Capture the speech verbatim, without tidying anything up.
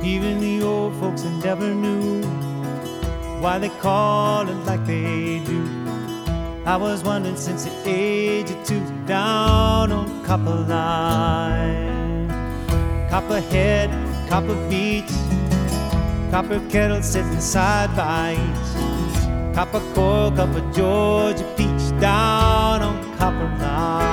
Even the old folks that never knew why they call it like they do. I was wondering since the age of two, down on Copper Line. Copperhead, Copper Beach, copper kettle sitting side by each, copper core, copper Georgia peach, down on Copper Line.